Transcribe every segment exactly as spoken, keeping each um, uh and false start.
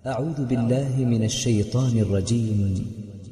أعوذ بالله من الشيطان الرجيم.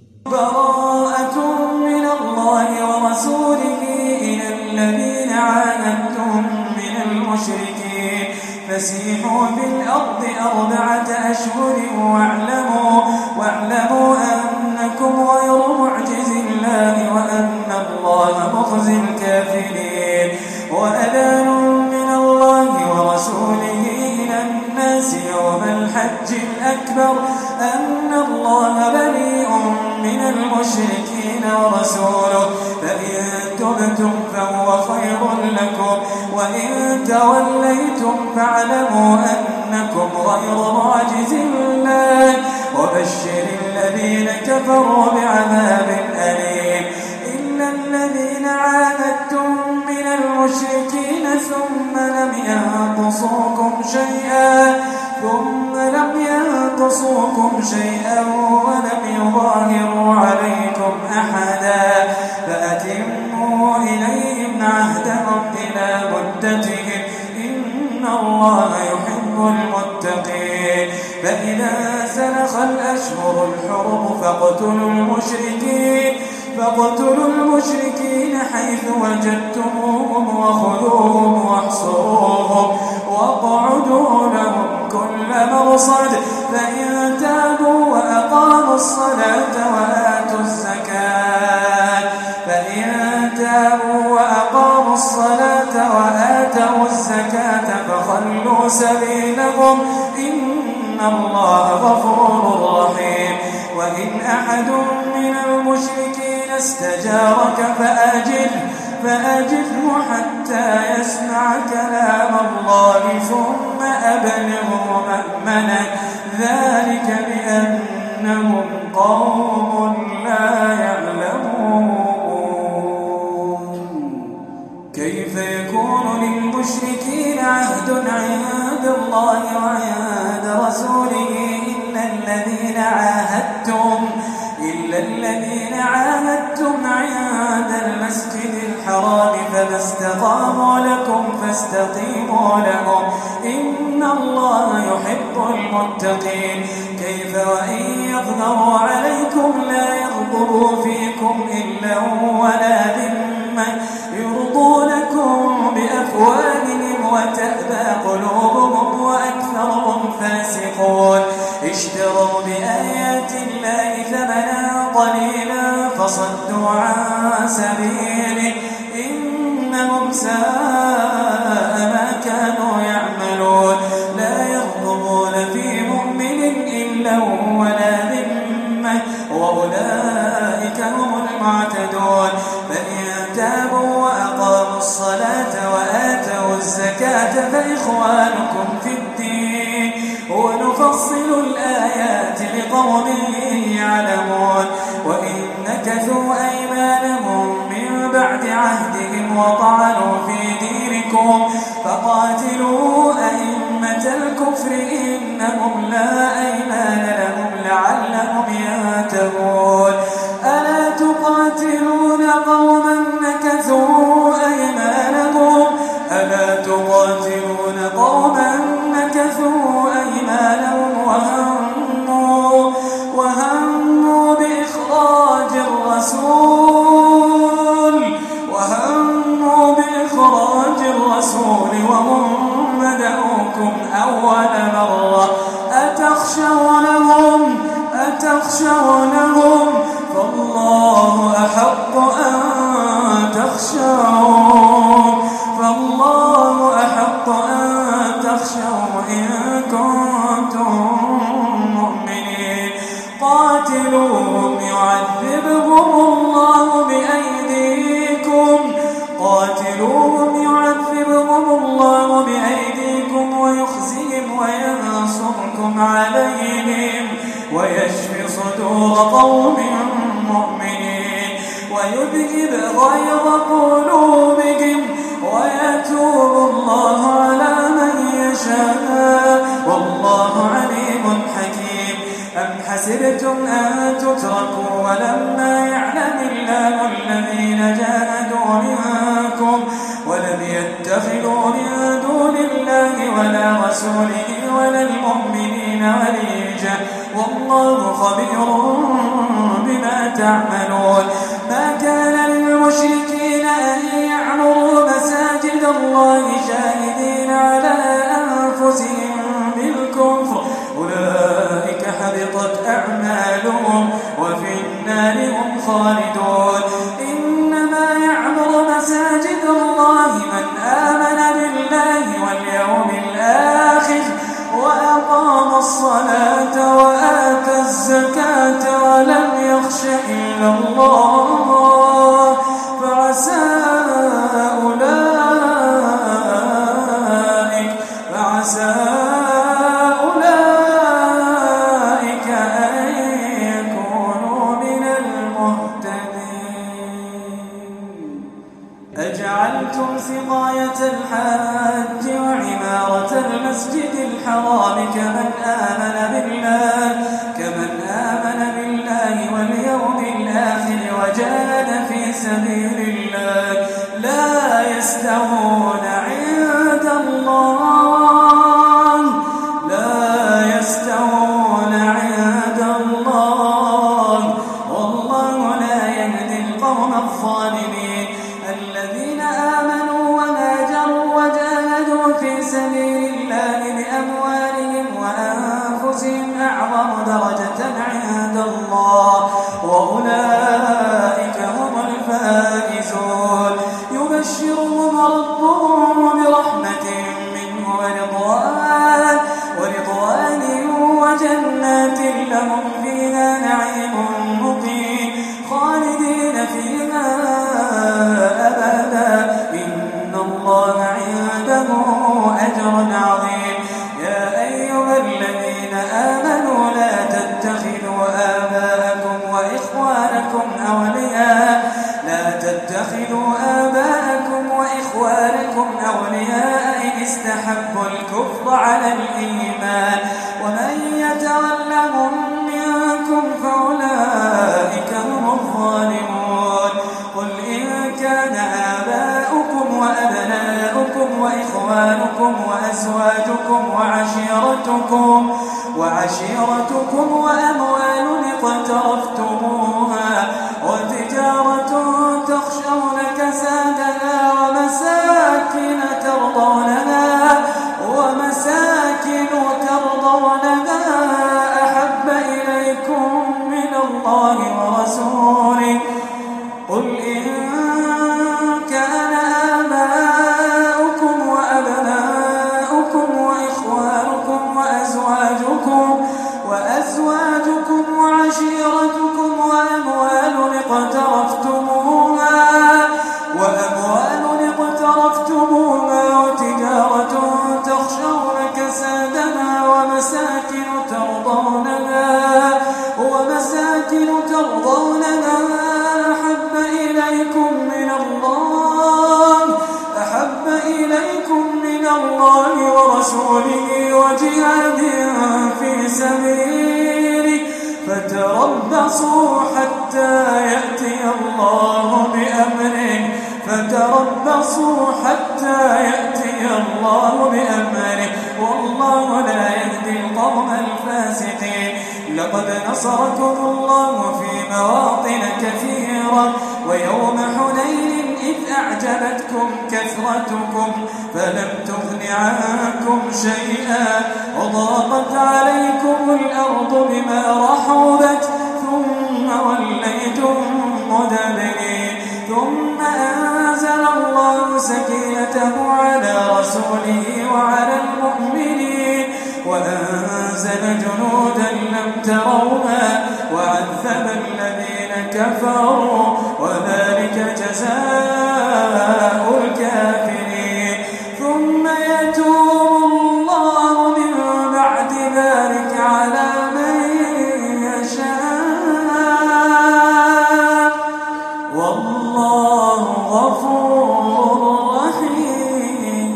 براءة من الله ورسوله إلى الذين عاهدتم من المشركين فسيحوا في الأرض أربعة أشهر واعلموا, واعلموا أنكم غير معجز الله وأن الله مخزي الكافرين. وأذان من الله ورسوله إلى الناس يوم الحج الأكبر أن الله بريء من المشركين ورسوله فإن تبتم فهو خير لكم وإن توليتم فاعلموا أنكم غير معجز الله وبشر الذين كفروا بعذاب أليم. إلا الذين عاهدتم من المشركين ثم لم ينقصوكم شيئا ثم لم ينقصوكم شيئا ولم يظاهروا عليكم أحدا فأتموا إليهم عهدهم إلى مدتهم إن الله يحب المتقين. فإذا سلخ الأشهر الحرم فاقتلوا المشركين فاقتلوا المشركين حيث وجدتموهم وخذوهم واحصروهم واقعدوا لهم كل مرصد فإن تابوا وأقاموا الصلاة وآتوا الزكاة فإن تابوا وأقاموا الصلاة وآتوا الزكاة فخلوا سبيلهم إن الله غفور رحيم. وإن أحد من المشركين استجارك فأجره فأجره حتى يسمع كلام الله ثم أبلغه مأمنه ذلك بأنهم قوم لا يعلمون. كيف يكون للمشركين عهد عند الله وعند رسوله إلا الذين عاهدتم إلا الذين عاهدتم عند المسجد الحرام فما استقاموا لكم فاستقيموا لهم إن الله يحب المتقين. كيف وإن يظهروا عليكم لا يرقبوا فيكم إلا ولا ذمة يرضونكم بأفواههم وتأبى قلوبهم وأكثرهم فاسقون. اشتروا بآيات الله ثمنا قليلا فصدوا عن سبيله إنهم ساء ما كانوا يعملون. لا يرقبون في مؤمن إلا ولا ذمة وأولئك هم المعتدون. فإن تابوا وأقاموا الصلاة وآتوا الزكاة فإخوانكم في الدين ونفصل الآيات لقوم يعلمون. وإن نكثوا أيمانهم من بعد عهدهم وطعنوا في دينكم فقاتلوا أئمة الكفر إنهم لا أيمان لهم لعلهم ينتهون. ألا تقاتلون قوما نكثوا أيمانهم ألا تقاتلون قوما نكثوا أيمانهم وهموا وهموا بإخراج الرسول وهموا بإخراج الرسول وهم بدأوكم أول مرة أتخشونهم أتخشونهم فالله أحق أن تخشوه فالله أحق أن تخشوه إن كنتم مؤمنين. قاتلوهم يعذبهم الله بأيديكم قاتلوهم يعذبهم الله بأيديكم ويخزيهم وينصركم عليهم ويشفي صدور قوم مؤمنين ويذهب غيظ قلوبهم ويتوب الله على من يشاء والله عليم حكيم. أم حسبتم أن تتركوا ولما يعلم الله الذين جاهدوا منكم ولم يتخذوا من دون الله ولا رسوله ولا المؤمنين وليا نتيجة والله خبير بما تعملون. ما كان للمشركين أن يعمروا مساجد الله شاهدين على أنفسهم بالكفر أولئك حبطت أعمالهم وفي النار هم خالدون. إنما يعمر مساجد الله من آمن بالله واليوم الآخر وأقام الصلاة وآتى الزكاة ولم يخش إلا الله فعسى أولئك فعسى أولئك أن يكونوا من المهتدين. أجعلتم سقاية الحاج وعمارة المسجد الحرام كمن آمن بالله كمن آمن بالله واليوم الآخر وجاهد في سبيل الله لا يستوون عند الله لا يستوون عند الله والله لا يهدي القوم الظالمين. الذين آمنوا وهاجروا وجاهدوا في سبيل الله بأموالهم وأنفسهم أعظم درجة عند الله وأولئك هم الفائزون. يبشرهم ربهم برحمة منه ورضوان ورضوان وجنات لهم فيها نعيم مقيم خالدين فيها أبدا إن الله عنده أجر عظيم. يا أيها الذين آمنوا لا تتخذوا آباءكم وإخوانكم أولياء لا تتخذوا آباءكم وإخوانكم أولياء إن استحبوا الكفر على الإيمان ومن يتولهم منكم فأولئك هم الظالمون. قل إن كان آباؤكم وأبناؤكم وإخوانكم وأزواجكم وعشيرتكم وعشيرتكم وأموال اقترفتموها وتجارة تخشون كسادها ومساكن ترضونها ومساكن ترضونها أحب إليكم من الله ورسوله. قل إن كان آباؤكم وأبناؤكم وإخوانكم وأزواجكم وأزواجكم وعشيرتكم وأموال اقترفتموها وأموال اقترفتموها وتجارة تخشون كسادها ومساكن ترضونها ومساكن ترضونها أحب إليكم من الله أحب إليكم من الله ورسوله وجهاد في سبيله فتربصوا حتى يأتي الله بأمره فتربصوا حتى يأتي الله بأمره والله لا يهدي القوم الفاسقين. لقد نصركم الله في مواطن كثيرة ويوم حنين إذ أعجبتكم كثرتكم فلم تغن عنكم شيئا وضاقت عليكم الأرض بما رحبت ثم وليتم مدبرين. ثم أنزل الله سكينته على رسوله وعلى المؤمنين وأنزل جنودا لم تروها وعذب الذين كفروا وذلك جزاء الكافرين. ثم يتوب الله من بعد ذلك على من يشاء والله غفور رحيم.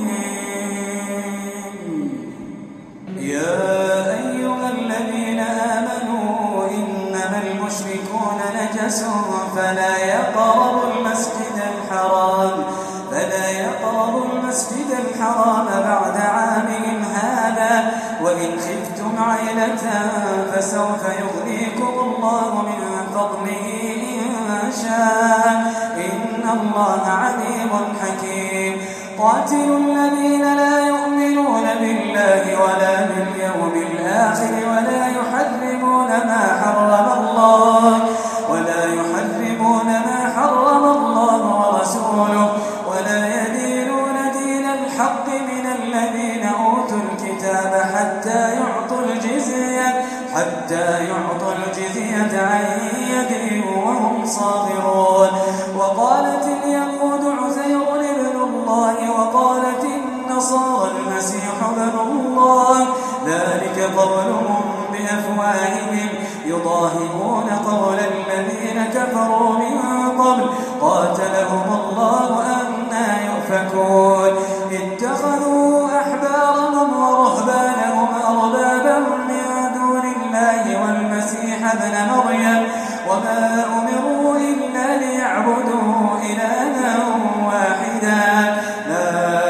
يا أيها الذين آمنوا إنما المشركون نجس فلا يقربوا المسجد الحرام فلا يقربوا المسجد الحرام بعد عامهم هذا وإن خفتم عيلا عاجلة فسوف يغنيكم الله من فضله إن شاء إن الله عليم حكيم قاتلوا الذين لا يؤمنون بالله ولا باليوم الآخر ولا يحرمون ما حرم الله ولا يحرمون ما حرم الله ورسوله ولا يدينون دين الحق من الذين أوتوا الكتاب حتى يعطوا الجزية حتى يعطوا الجزية عن يد وهم صاغرون وقالت اليهود عزير ابن الله وقالت النصارى المسيح ابن الله ذلك قولهم بأفواههم يضاهئون قول الذين كفروا من قبل قاتلهم الله أنى يؤفكون اتخذوا أحبارهم ورهبانهم أربابا من دون الله والمسيح ابن مريم وما أمروا إلا ليعبدوا إلها واحدا لا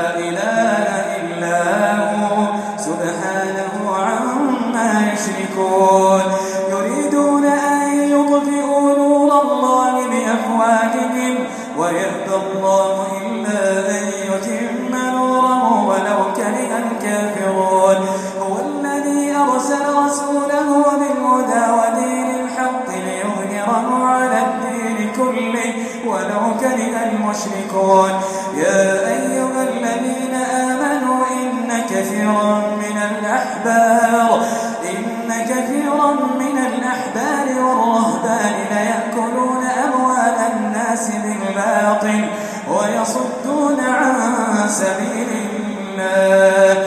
إله إلا هو سبحانه عما يشركون يريدون أن يطفئوا نور الله بأفواههم ويأبى الله إلا أن يتم نوره ولو كره الكافرون هو الذي أرسل رسوله بالهدى ودين الحق ليظهره على الدين كله ولو كره المشركون يا أيها الذين آمنوا إن كثيرا من الأحبار إن كثيرا من الأحبار والرهبان ليأكلون أموال الناس بالباطل ويصدون عن سبيل الله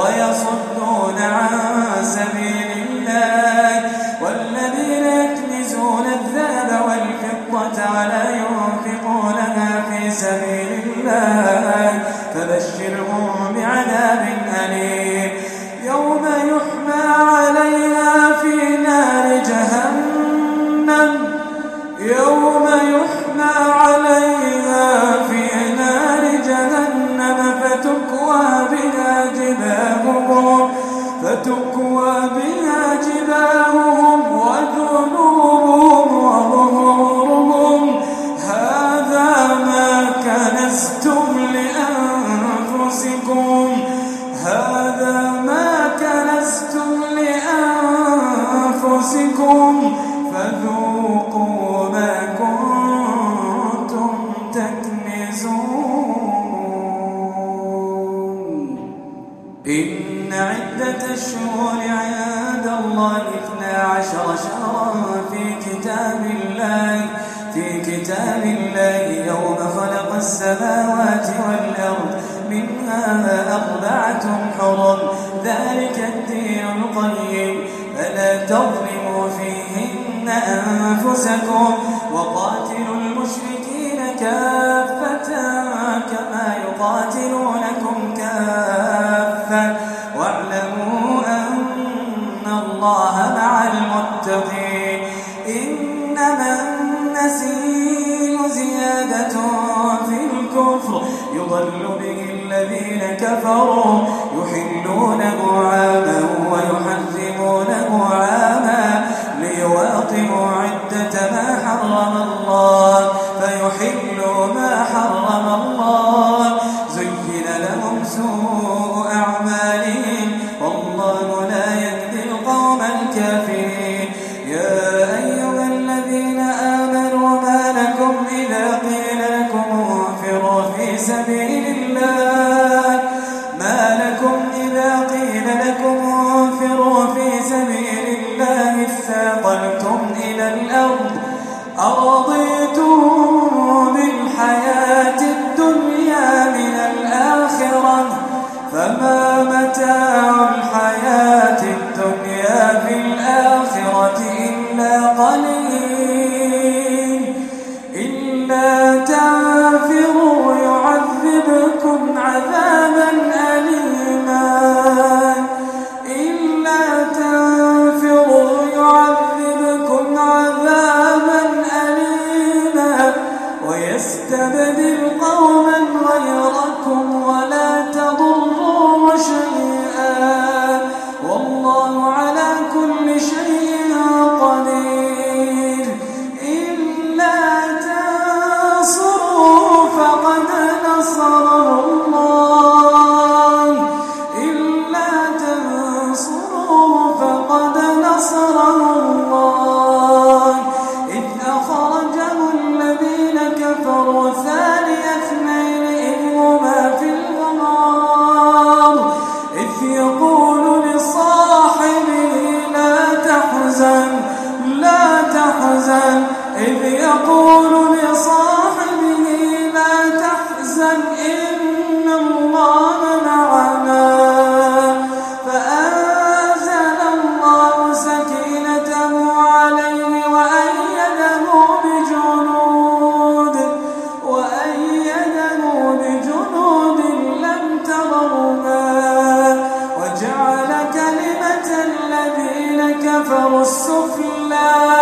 ويصدون عن سبيل الله والذين يكنزون الذهب والفضة ولا ينفقونها في سبيل الله فبشرهم بعذاب أليم يوم يحمى عليها في نار جهنم يوم يحمى عليها في نار جهنم فتكوى بها جباههم فتكوى بها جباههم وجنوبهم وظهورهم هذا ما كنزتم لأنفسكم هذا ما كنزتم لأنفسكم فذوقوا ما كنتم تكنزون إن عدة الشهور عند الله اثنا عشر شهرا في كتاب الله في كتاب الله يوم خلق السماوات والأرض منها أربعة حرم ذلك الدين القيم فلا تظلموا فيهن أنفسكم وقاتلوا المشركين كافة كما يقاتلونكم كافة واعلموا أن الله مع المتقين إنما النسيء زيادة في الكفر يضل به الذين كفروا يحلونه عاما ويحرمونه عاما ليواطئوا عدة ما حرم الله فيحلوا ما حرم الله زين لهم سوء أعمالهم والله لا يهدي القوم الكافرين يا أيها الذين آمنوا ما لكم إذا قيل لكم انفروا في سبيل الله ما لكم إذا قيل لكم انفروا في سبيل الله اثاقلتم إلى الأرض أرضيتم بالحياة الدنيا من الآخرة فما متاع الحياة الدنيا في الآخرة إلا قليل إلا تنفروا يعذبكم عذابا أليما إلا تنفروا يعذبكم عذابا أليما ويستبدل قوما غيركم ولا تضروه شيئا والله على كل تحزن لا تحزن إذ يقول لصاحبه لا تحزن إن الله معنا فأنزل الله سكينته عليه وأيده بجنود وأيده بجنود لم تروها وجعل كلمة الذين كفروا السفلى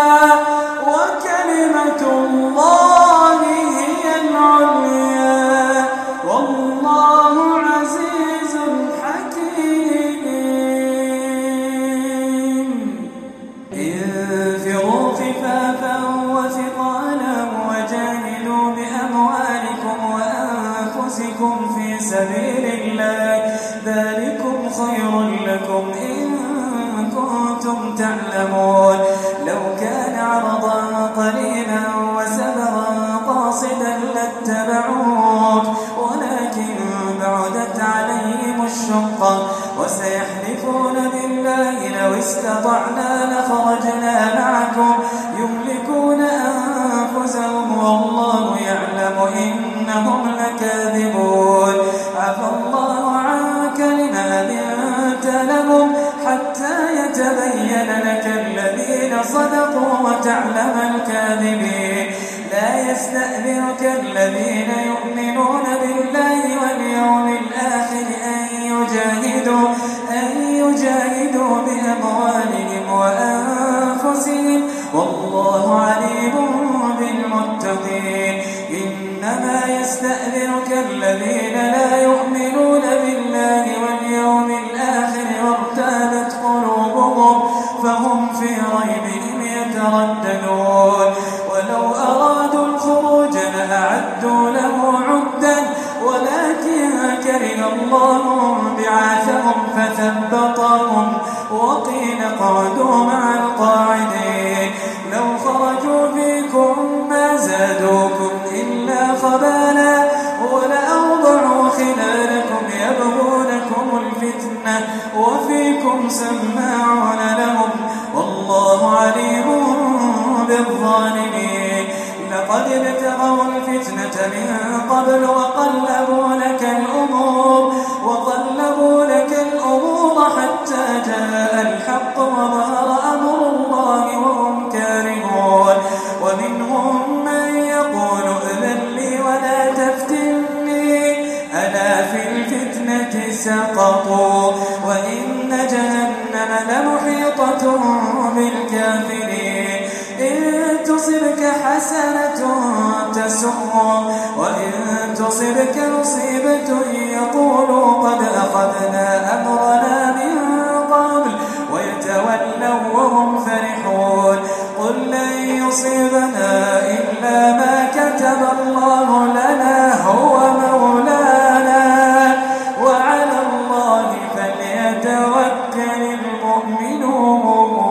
وكلمة الله هي العليا والله عزيز حكيم. انفروا خفافا وثقالا وجاهدوا بأموالكم وأنفسكم في سبيل الله ذلكم خير لكم إن كنتم تعلمون. لو كان عرضا قريبا وسفرا قاصدا لاتبعوك ولكن بعدت عليهم الشقة وسيحلفون بالله لو استطعنا لخرجنا معكم يملكون أنفسهم والله يعلم إنهم لكاذبون. عفى الله عنك لما أذنت لهم حتى يتبين لك الذين صدقوا وتعلم الكاذبين. لا يستأذنك الذين يؤمنون بالله واليوم الآخر أن يجاهدوا أن يجاهدوا بأموالهم وأنفسهم والله عليم بالمتقين. إنما يستأذنك الذين لا يؤمنون بالله واليوم الآخر وارتابت قلوبهم فهم في ريبهم يترددون. ولو أرادوا الخروج لأعدوا له عدا ولكن كره الله بعاثهم فثبطهم وقيل اقعدوا مع القاعدين. لو خرجوا فيكم ما زادوكم إلا خبالا ولأوضعوا خلالكم يبغونكم الفتنة وفيكم سماعون لهم والله عليم بالظالمين. لقد ابتغوا الفتنة من قبل وقلبوا لك الأمور وقلبوا لك الأمور حتى جاء الحق وظهر أمر الله وهم كارهون. ومنهم من يقول ائذن لي ولا تفتني ألا في الفتنة سقطوا وإن جهنم لمحيطة بالكافرين. إن تصبك حسنة تسؤهم وإن تصبك مصيبة يقولوا قد أخذنا أمرنا من قبل ويتولوا وهم فرحون. قل لن يصيبنا إلا ما كتب الله لنا هو مولانا وعلى الله فليتوكل المؤمنون.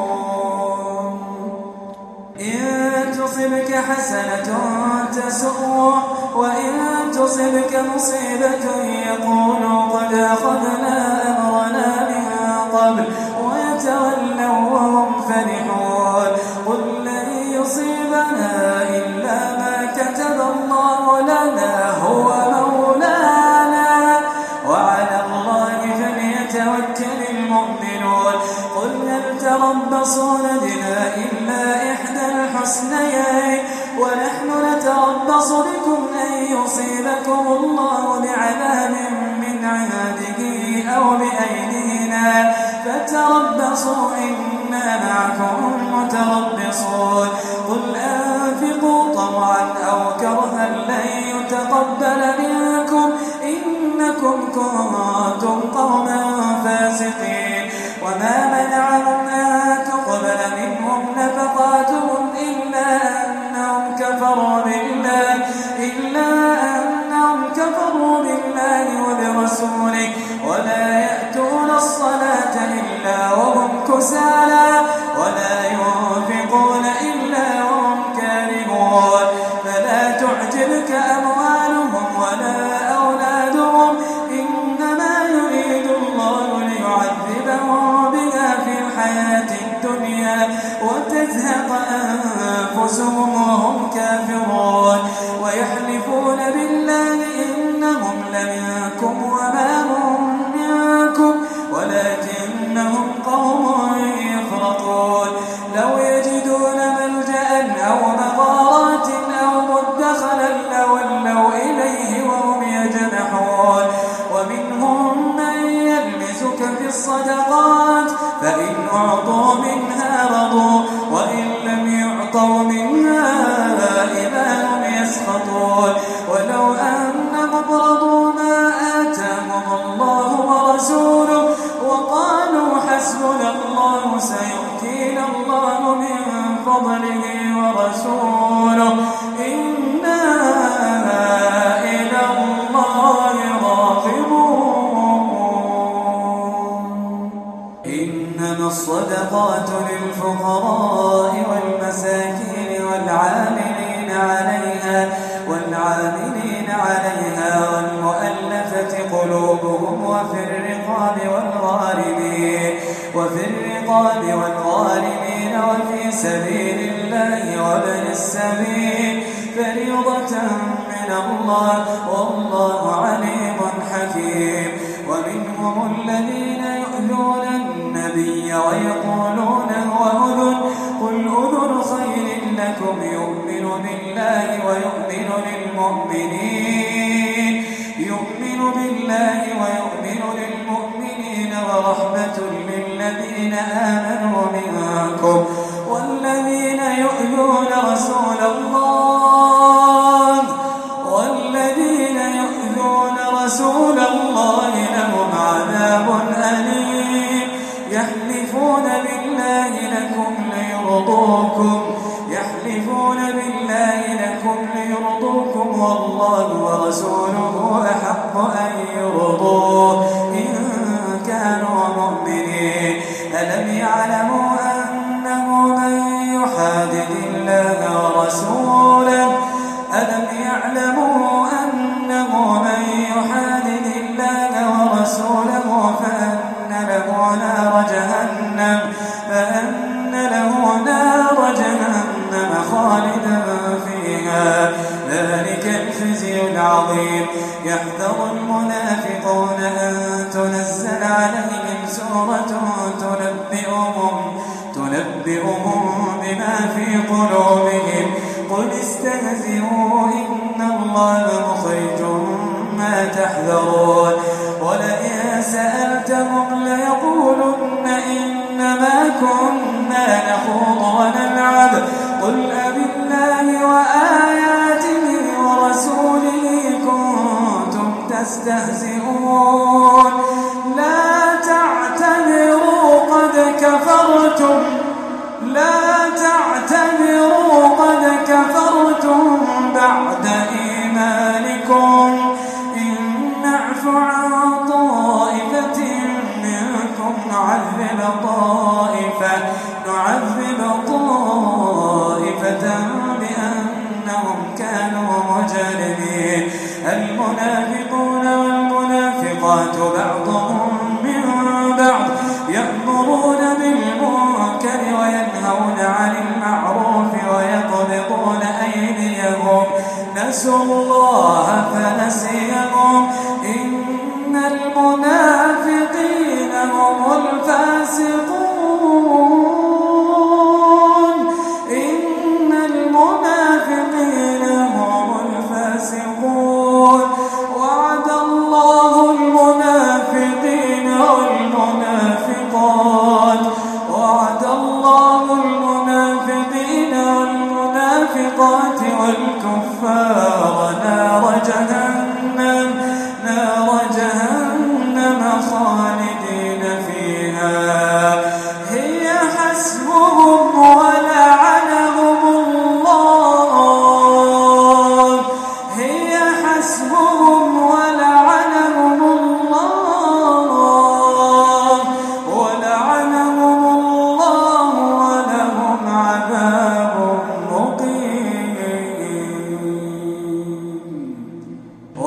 إن تصبك حسنة تسؤهم وإن تصبك مصيبة يقولوا قد أخذنا أمرنا من قبل ويتولوا وهم فرحون. قل لن يصيبنا إلا ما كتب الله لنا هو مولانا وعلى الله فليتوكل المؤمنون. قل هل تربصون بنا إلا إحدى الحسنيين ونحن نتربص بكم أن يصيبكم الله بعذاب من عنده أو بأيدينا فتربصوا إنا معكم متربصون. قل أنفقوا طوعا أو كرها لن يتقبل منكم إنكم كنتم قوما فاسقين. وما منعهم أن تقبل منهم نفقاتهم إلا أنهم كفروا بالله إلا أنهم كفروا بالله وبرسوله ولا يأتون الصلاة إلا وهم كسالى ولا ينفقون إلا وهم كارهون. فلا تعجبك أموالهم ولا أولادهم إنما يريد الله ليعذبهم بها في الحياة الدنيا الدنيا وتزهق أنفسهم وهم كافرون ويحلفون بالله إنهم لمنكم وما هم منكم ولكنهم قوم يفرقون لو يجدون ملجأ أو مغارات أو مدخلا لولوا إليه وهم يجمحون ومنهم من يلمسك في الصدقات فإن أعطوا منها رضوا وإن لم يعطوا منها إذا هم يسخطون ولو أنهم رضوا ما آتاهم الله ورسوله وقالوا حسبنا الله سيؤتينا الله من فضله ورسوله إنا إلى الله راغبون إنما الصدقات للفقراء والمساكين والعاملين عليها والعاملين عليها والمؤلفة قلوبهم وفي الرقاب والغارمين وفي الرقاب والغارمين وفي سبيل الله وابن السبيل فريضة من الله والله عليم حكيم ومنهم الذين يؤذون النبي ويقولون هو أذن قل أذن خير لكم يؤمن بالله ويؤمن للمؤمنين يؤمن بالله ويؤمن للمؤمنين ورحمة للذين آمنوا منكم والذين يؤذون رسول الله والذين يؤذون رسول الله لهم عذاب أليم يحلفون بالله لكم ليرضوكم يحلفون بالله لكم ليرضوكم والله ورسوله أحق أن يرضوه إن كانوا مؤمنين ألم يعلموا أنه من يحادد الله ورسوله ألم يعلموا أنه من يحادد الله ورسوله فأن له نار جهنم فأن له نار جهنم خالدا فيها ذلك الخزي العظيم يحذر المنافقون أن تنزل عليهم سورة تنبئهم تنبئهم بما في قلوبهم قل استهزئوا إن الله مخرج ما تحذرون ولئن سألتهم ليقولن إنما كنا نخوض ونلعب قل أبالله وآياته ورسوله كنتم تستهزئون لا تعتذروا قد كفرتم لا تعتذروا قد كفرتم بعد إيمانكم إن نعف عن طائفة منكم نعذب طائفة نعذب طائفة بأنهم كانوا مجرمين المنافقون والمنافقات بعضهم من بعض يأمرون بالمنكر وينهون عن المعروف ويقبضون أيديهم نسوا الله فنسيهم إن المنافقين هم الفاسقون إن المنافقين هم الفاسقون وعد الله المنافقين والمنافقات وعد الله المنافقين والمنافقات والكفار نار جهنم نار جهنم خالدين فيها هي حسبهم ولعنهم الله هي حسبهم ولعنهم الله ولعنهم الله ولهم عذاب مقيم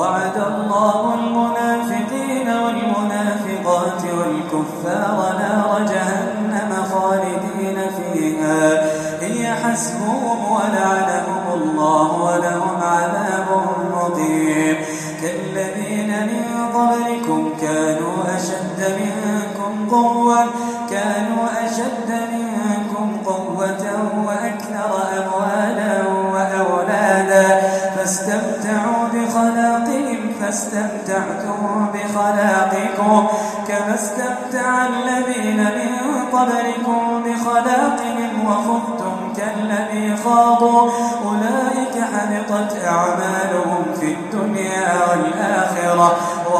فيها هي حسبهم ولعنهم الله ولهم عذاب مقيم كالذين من قبلكم كانوا أشد منكم قوة كانوا أشد منكم قوة وأكثر أموالا وأولادا فاستمتعوا بخلاقهم فاستمتعتم بخلاقكم كما استمتع الذين من قبلكم بخلاقهم وخذتم كالذي خاضوا أولئك حبطت أعمالهم في الدنيا والآخرة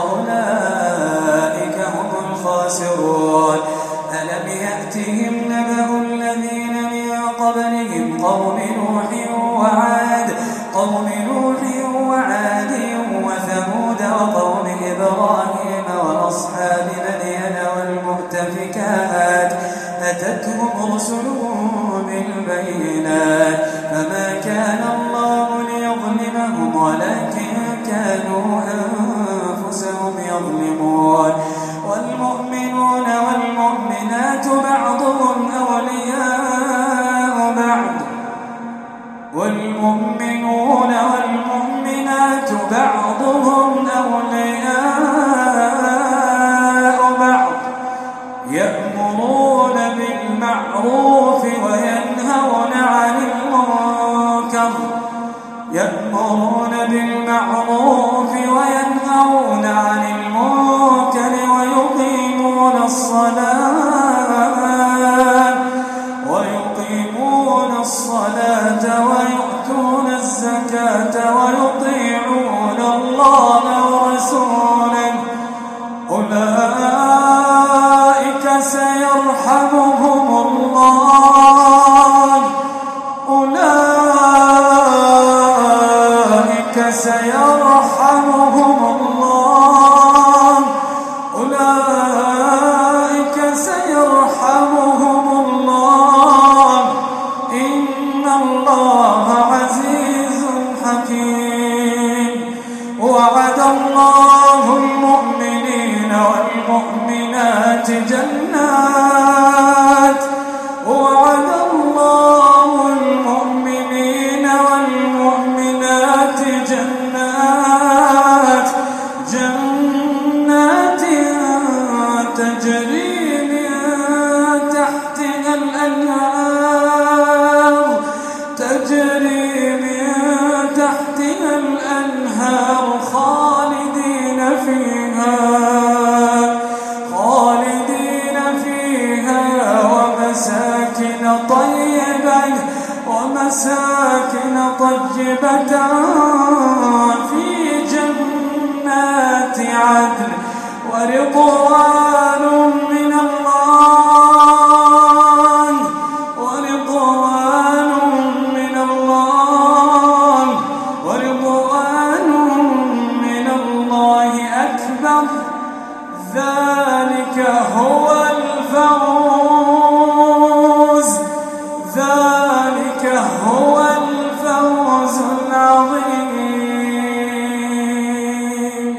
وأولئك هم الخاسرون ألم يأتهم نبأ الذين من قبلهم قوم نوح وعاد قوم نوح وعاد وثمود وقوم إبراهيم وأصحاب مدين والمؤتفكات أتتهم رسلهم بالبينات فما كان الله ليظلمهم ولكن كانوا أنفسهم يظلمون والمؤمنون والمؤمنات بعضهم أولياء بعض والمؤمنون والمؤمنات بعضهم أولياء بعض يأمرون بالمعروف وينهون عن المنكر يأمرون بالمعروف وينهون عن المنكر ويقيمون الصلاة ويقيمون الصلاة ويؤتون الزكاة ويطيعون الله ورسوله أولئك سيرحمهم الله أولئك سيرحمهم الله أولئك سيرحمهم الله إن الله عزيز حكيم وعد الله المؤمنين والمؤمنات جنات وعد الله المؤمنين والمؤمنات جنات جنات تجري من تحتها الأنهار تجري من تحتها الأنهار خالدين فيها خالدين فيها ومساكن طيبة ومساكن طيبة في جنات عدن ورضوان من الله ورضوان من الله ورضوان من الله أكبر ذلك هو الفوز ذلك هو الفوز العظيم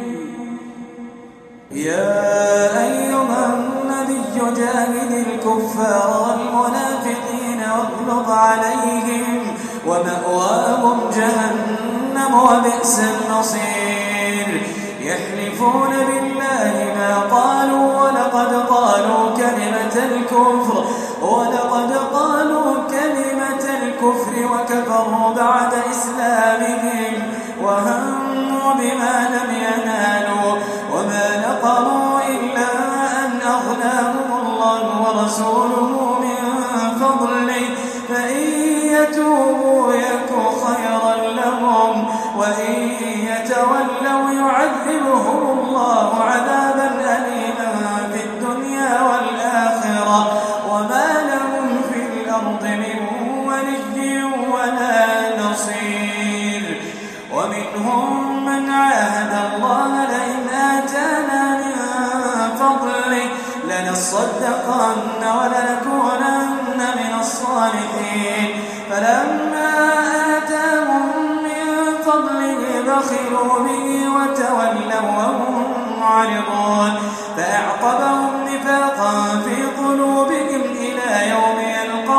يا أيها النبي جاهد الكفار والمنافقين واغلظ عليهم ومأواهم جهنم وبئس المصير يحلفون بالله ما قالوا ولقد قالوا كلمة الكفر ولقد قالوا كلمة الكفر وكفروا بعد إسلامهم وهموا بما لم ينالوا وما نقموا إلا أن أغناهم الله ورسوله من فضله فإن يتوبوا يك خيرا لهم وإن يتولوا يعذبهم الله عذابا أليما في الدنيا والآخرة وما لهم في الأرض من ولي ولا نصير ومنهم من عاهد الله لئن آتانا من فضله لنصدقن ولنكونن من الصالحين فلما آتاهم من فضله بخلوا به وتولوا وهم معرضون فأعقبهم نفاقا في قلوبهم إلى يوم يلقونه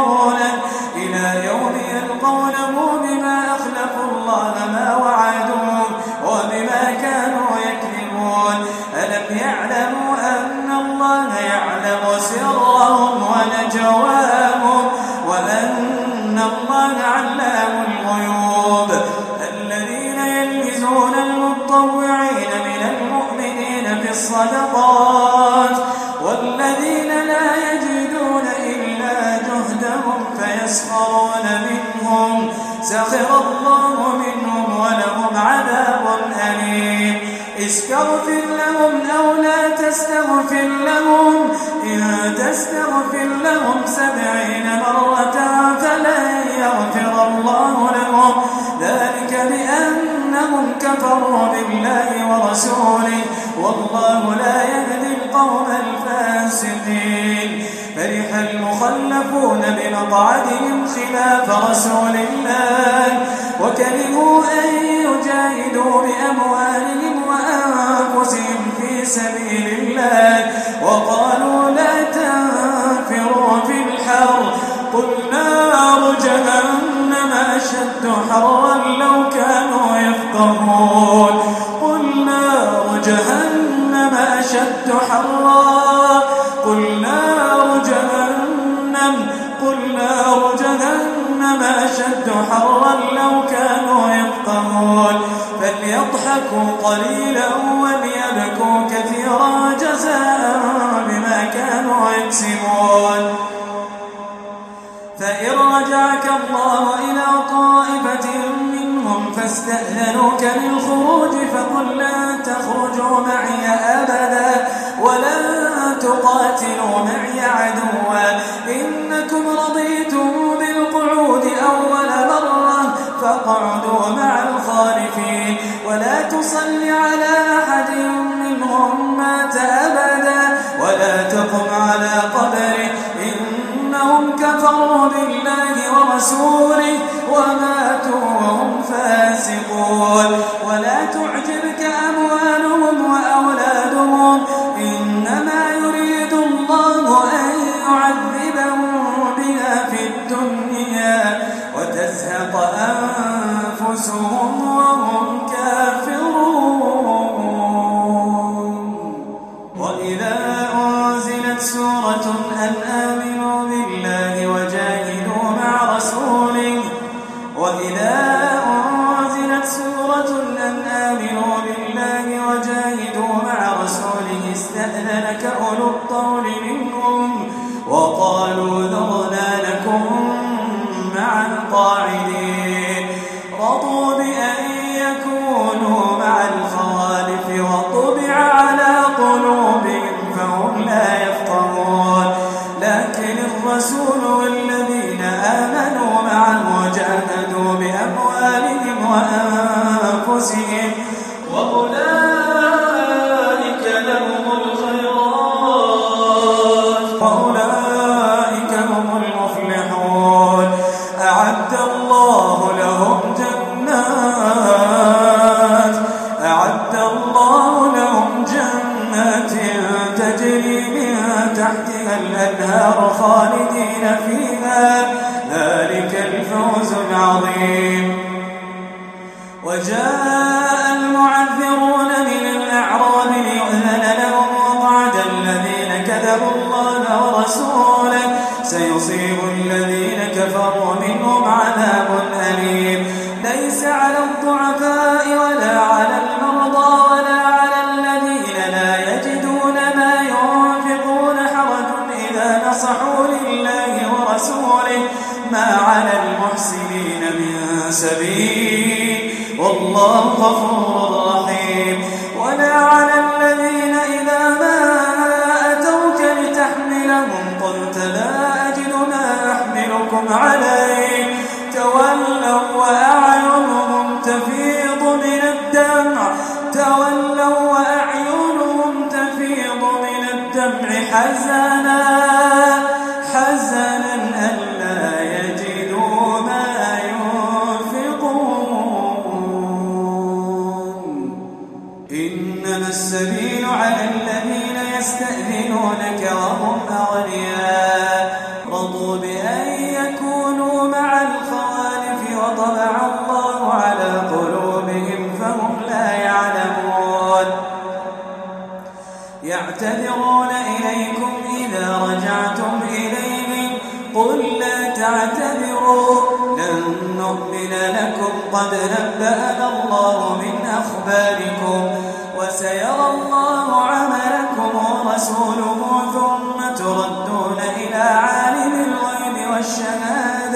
يسخرون منهم سخر الله منهم ولهم عذاب أليم استغفر لهم أو لا تستغفر لهم إن تستغفر لهم سبعين مرة فلن يغفر الله لهم ذلك بأنهم كفروا بالله ورسوله والله لا يهدي القوم الفاسقين فرح المخلفون بمقعدهم خلاف رسول الله وكرهوا أن يجاهدوا بأموالهم وأنفسهم في سبيل الله وقالوا لا تنفروا في الحر قل نار جهنم أشد حرا لو كانوا يفقهون قل نار جهنم أشد حرا قل نار جهنم قل نار جهنم أشد حرا لو كانوا يفقهون فليضحكوا قليلا وليبكوا كثيرا جزاء بما كانوا يكسبون فإن رجعك الله إلى طائفة منهم فاستأذنوك للخروج فقل لن تخرجوا معي أبدا ولن تقاتلوا معي عدوا إنكم رضيتم بالقعود أول مرة فاقعدوا مع الخالفين ولا تصل على أحد منهم مات أبدا ولا تقم على قبره إنهم كفروا بالله ورسوله وماتوا وهم فاسقون ولا تعجبك أموالهم وأولادهم إنما يريد الله أن يعذبهم بها في الدنيا وتزهق أنفسهم وهم كافرون وإذا أنزلت سورة أن آمنوا بالله وجاهدوا مع رسوله وإذا أنزلت سورة أن آمنوا بالله وجاهدوا مع رسوله استأذنك أولو الطول منهم وقالوا ذرنا لكم مع القاعدين رضوا بأن يكونوا مع الخوالف وطبع على قلوبهم فهم لا يفقهون لكن الرسول والذين آمنوا معه جاهدوا بأموالهم وأنفسهم وأولئك لهم الخيرات وأولئك هم المفلحون أعد الله لهم جنات أعد الله لهم جنات تجري من تحتها الأنهار خالدين فيها ذلك الفوز العظيم وجاء المعذرون من الأعراب ليؤذن لهم وقعد الذين كذبوا الله ورسوله سيصيب الذين كفروا منهم عذاب أليم ليس على الضعفاء ولا على المرضى ولا على الذين لا يجدون ما ينفقون حرج إذا نصحوا لله ورسوله ما على المحسنين من سبيل والله غفور رحيم ولا على الذين إذا ما أتوك لتحملهم قلت لا أجد ما أحملكم عليه تولوا وأعينهم تفيض من الدمع تولوا وأعينهم تفيض من الدمع حزنا حزنا ألا يجدوا ما ينفقون إنما السبيل على الذين يستأذنونك وهم أغنياء رضوا بأن يكونوا مع الخوالف وطبع الله على قلوبهم فهم لا يعلمون يعتذرون إليكم إذا رجعتم إليهم قل لا تعتذروا لن نؤمن لكم قد نبأنا الله من أخباركم وسيرى الله عملكم ورسوله ثم تردون إلى عالم الغيب والشهادة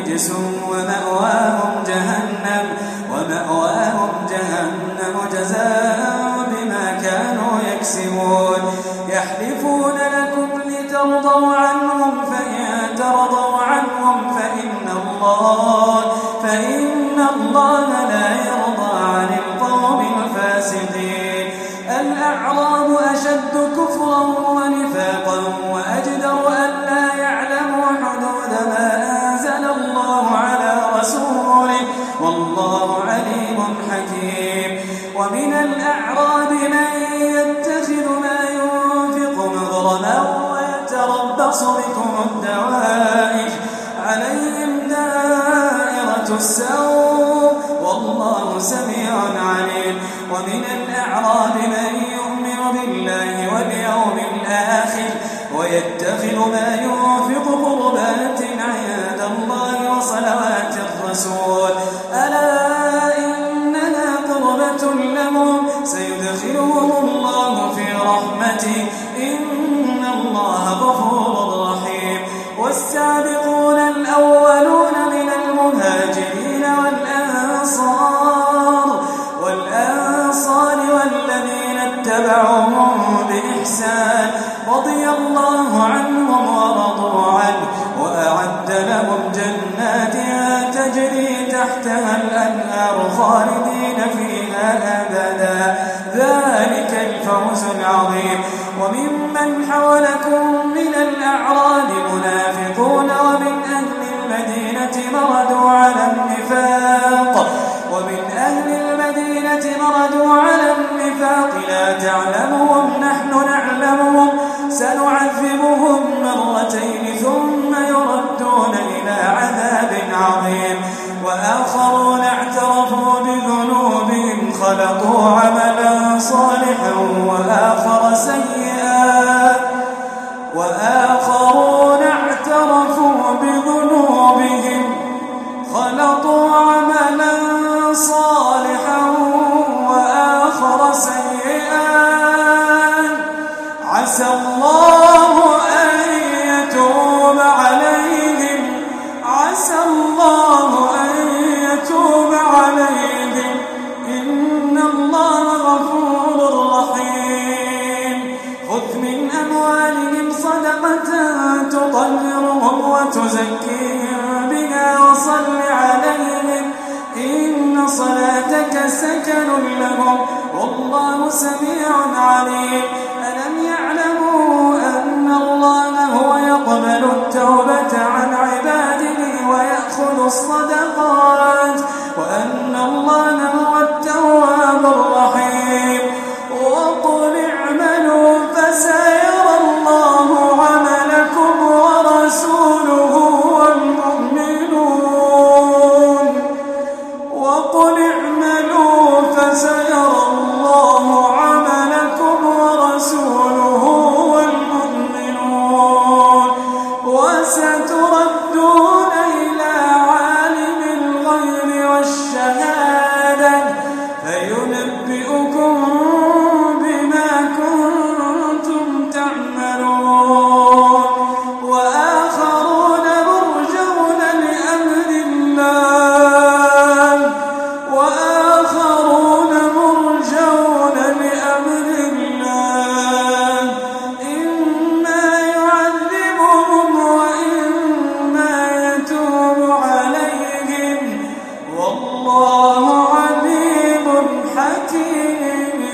رجس ومأواهم جهنم ومأواهم جهنم جزاء بما كانوا يكسبون يحلفون لكم لترضوا عنهم فإن ترضوا عنهم فإن الله فإن الله لا يرضى عن القوم الفاسقين الأعراب أشد كفرا ونفاقا وأجدر أن لا يعلموا حدود ما أنزل الله على رسوله والله عليم حكيم ومن الأعراب من يتخذ ما ينفق مغرما ويتربص بكم الدوائر عليهم دائرة السوء والله سميع عليم ومن الأعراب من يؤمن بالله واليوم الآخر ويتخذ ما ينفق قربات عند الله وصلوات الرسول ألا إنها قربة لهم سيدخلهم الله في رحمته إن الله غفور رحيم والسابقون الأولون من المهاجرين والأنصار والأنصار والذين اتبعوهم بإحسان رضي الله عنهم ورضوا عنه وأعد لهم جنات تجري تحتها الأنهار خالدين فيها أبدا ذلك الفوز العظيم وممن حولكم من الأعراب منافقون ومن أهل المدينة مردوا على النفاق ومن أهل المدينة مردوا على النفاق لا تعلمهم نحن نعلمهم سنعذبهم مرتين ثم يردون إلى عذاب عظيم وآخرون اعترفوا بذنوبهم خلقوا عملا صالحا وآخر سيئا وآخرون اعترفوا بذنوبهم خلقوا عملا صالحا وآخر سيئا عسى الله أن يتوب عليهم عسى الله أن يتوب عليهم إن الله غفور رحيم خذ من أموالهم صدقة تطهرهم وتزكيهم بها وصل عليهم إن صلاتك سكن لهم والله سميع عليم ألم يعلموا أن الله هو يقبل التوبة عن عباده ويأخذ الصدقات وأن الله هو التواب الرحيم وقل اعملوا فسيرى الله عملكم ورسوله والمؤمنون وقل اعملوا فسيرى الله عملكم ورسوله والمؤمنون وستردون إلى عالم الغيب والشهادة فينبئكم بما كنتم تعملون وآخرون مرجون لأمر الله وآخرون مرجون لأمر الله إما يعذبهم وإما يتوب عليهم والله عليم حكيم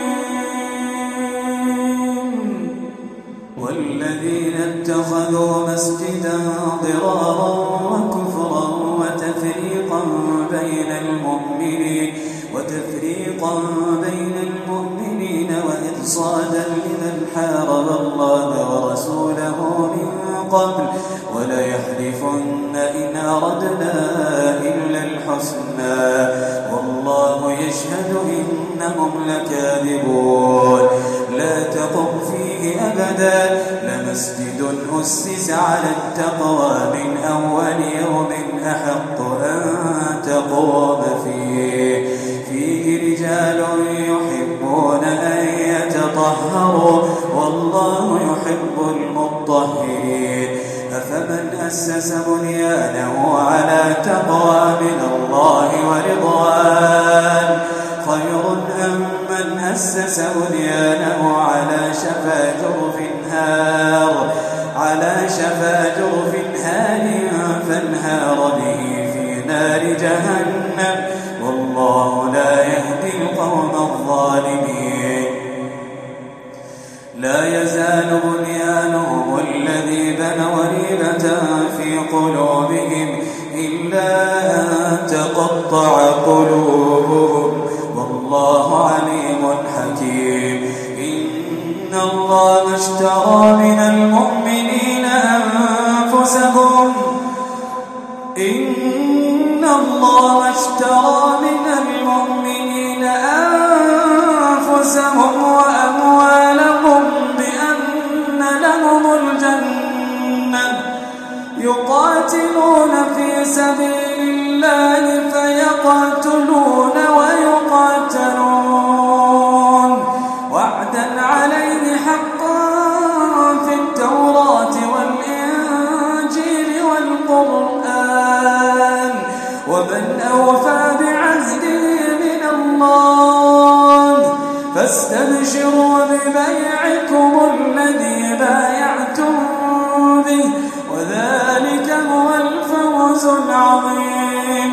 والذين اتخذوا مسجدا ضرارا وكفرا وتفريقا بين المؤمنين وتفريقا بين المؤمنين وإرصادا لمن حارب الله ورسوله من قبل وليحلفن إن أردنا إلا الحسنى والله يشهد إنهم لكاذبون لا تقم فيه أبدا لمسجد أسس على التقوى من أول يوم أحق أن تقوم فيه فيه رجال يحبون أن يتطهروا والله يحب المطهرين أفمن أسس بنيانه على تقوى من الله ورضوان خير أم من أسس بنيانه على شفا جرف هار على شفا جرف هار فانهار به في نار جهنم والله لا يهدي القوم الظالمين. لا يزال بنيانهم الذي بنوا ريبة في قلوبهم إلا أن تقطع قلوبهم والله عليم حكيم. إن الله اشترى من المؤمنين أنفسهم إن الله اشترى من المؤمنين أنفسهم وأموالهم بأن لهم الجنة يقاتلون في سبيل الله فيقتلون ويقاتلون وعدا عليه حقا في التوراة والإنجيل والقرآن ومن أوفى بعهده من الله فاستبشروا ببيعكم الذي بايعتم به وذلك هو الفوز العظيم.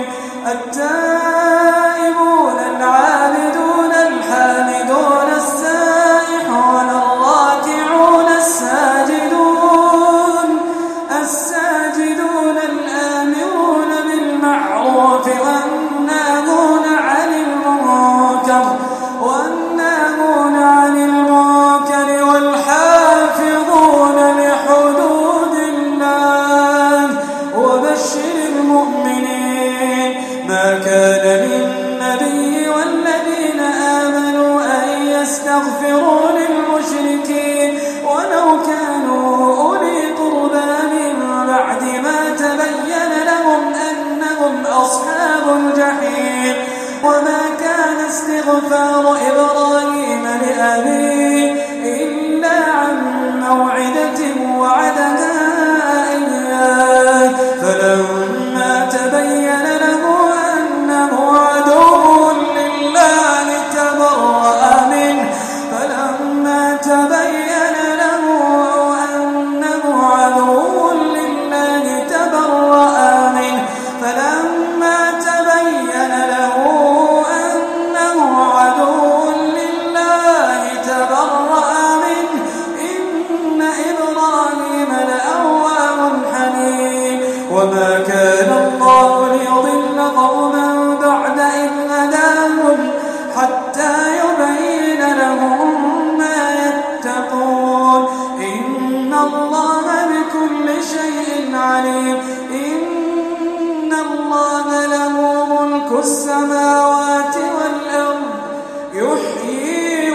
التائبون العابدون الحامدون السائحون الراكعون الساجدون الساجدون الآمرون بالمعروف والناهون عن المنكر والناهون عن المنكر والحافظون لحدود الله وبشر المؤمنين. ما كان للنبي والذين آمنوا أن يستغفروا للمشركين ولو كانوا أولي قربى من بعد ما تبين لهم أنهم أصحاب الجحيم. وما كان استغفار إبراهيم لأبيه إلا عن موعدة وعدها إياه فلما تبين له أنه عدو لله تبرأ منه فلما تبين له أنه عدو لله تبرأ منه فلما تبين له أنه عدو لله تبرأ منه إن إبراهيم لأواه حليم. وما كان الله ليضل قوما بعد إذ هداهم حتى يبين لهم ما يتقون إن الله بكل شيء عليم. إن الله له ملك السماوات والأرض يحيي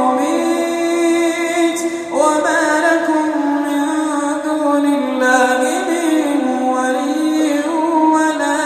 ويميت وما لكم من دون الله من ولي ولا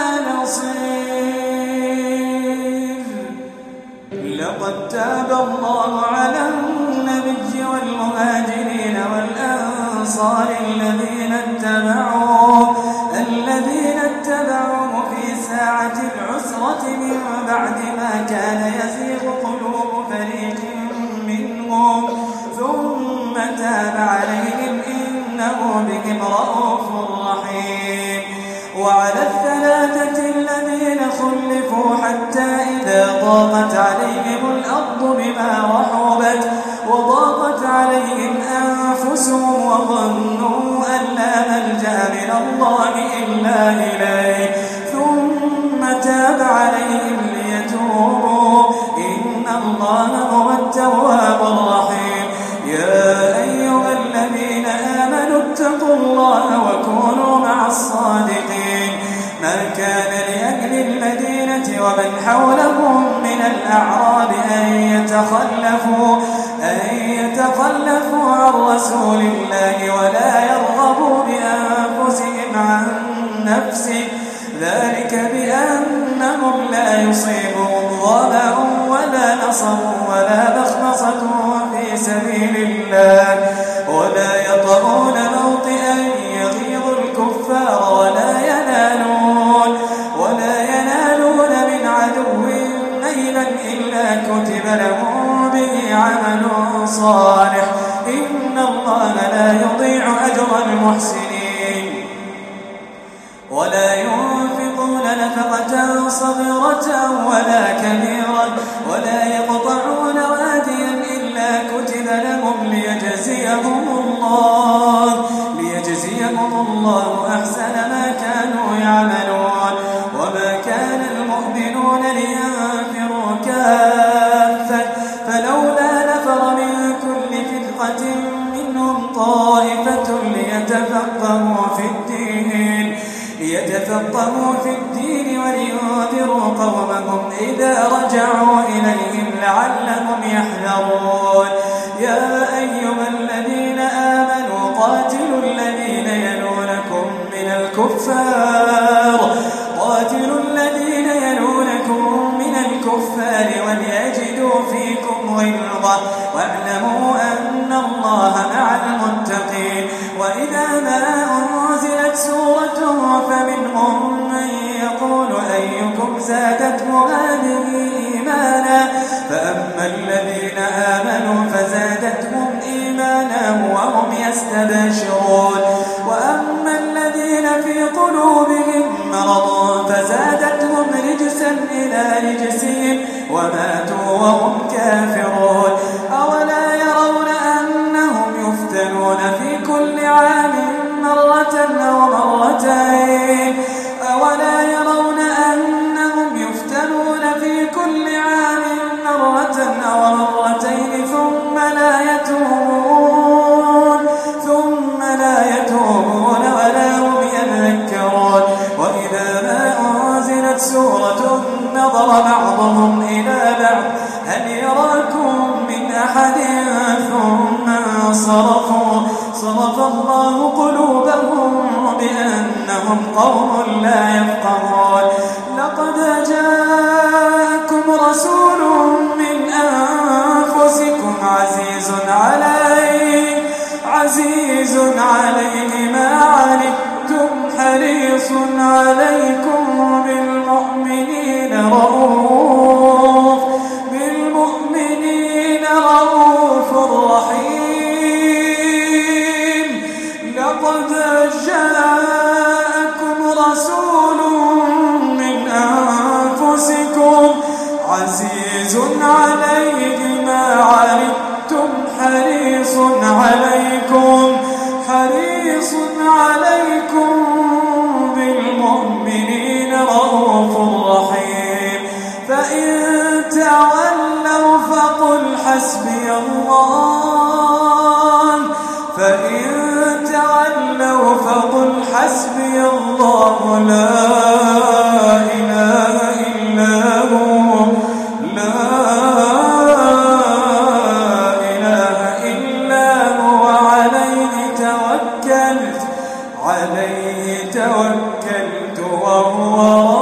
نصير. لقد تاب الله على النبي والمهاجرين والأنصار الذين اتبعوه الذين اتبعوه في ساعة العسرة من بعد ما كان يزيغ قلوب فريق منهم ثم تاب عليهم إنه بهم رءوف رحيم. وعلى الثلاثة الذين خلفوا حتى إذا ضاقت عليهم الأرض بما رحبت وضاقت عليهم أنفسهم وظنوا أن لا ملجأ من الله إلا إليه ثم تاب عليهم ليتوبوا إن الله هو التواب الرحيم. يا أيها الذين آمنوا اتقوا الله وكونوا مع الصادقين. ما كان لأهل المدينة ومن حولهم من الأعراب أن يتخلفوا أن يتخلفوا عن رسول الله ولا يرغبوا بأنفسهم عن نفسه ذلك بأنهم لا يصيبهم ظمأ ولا نصب ولا مخمصة في سبيل الله ولا يطعون موطئا يغيظ نفقة صغيرة ولا كبيرة ولا يقطعون واديا إلا كتب لهم ليجزيهم الله ليجزيهم الله أحسن ما كانوا يعملون. وما كان المؤمنون لينفروا كافة فلولا نفر من كل فرقة منهم طائفة ليتفقهوا في الدين ليتفقهوا في الدين ولينذروا قومهم إذا رجعوا إليهم لعلهم يحذرون. يا أيها الذين آمنوا قاتلوا الذين يلونكم من الكفار قاتلوا الذين يلونكم من الكفار وليجدوا فيكم غلظة واعلموا أن الله مع المتقين. وإذا ما أنزلت سورة فمنهم من يقول أيكم زادته هذه إيمانا فأما الذين آمنوا فزادتهم إيمانا وهم يستبشرون وأما الذين في قلوبهم مرض فزادتهم رجسا إلى رجسهم وماتوا وهم كافرون. أولا يرون أنهم يفتنون في كل عام مرة أو مرتين أولا يرون أنهم يفتنون في كل عام مرة أو مرتين ثم لا يتوبون ثم لا يتوبون ولا هم يذكرون. وإذا ما أنزلت سورة نظر بعضهم إلى بعض هل يراكم من أحد ثم انصرفوا صرف الله قلوبهم بأنهم قوم لا يفقهون. لقد جاءكم رسول من أنفسكم عزيز عليه عزيز عليه ما عنتم حريص عليكم بالمؤمنين رؤوف بالمؤمنين رؤوف رحيم. لقد جاءكم رسول من أنفسكم عزيز عليه ما عنتم حريص عليكم حريص عليكم بالمؤمنين رؤوف رحيم. فإن تولوا فقل حسبي الله فإن تولوا فقل حسبي الله لا إله إلا هو لا إله إلا هو عليه توكلت عليه توكلت وهو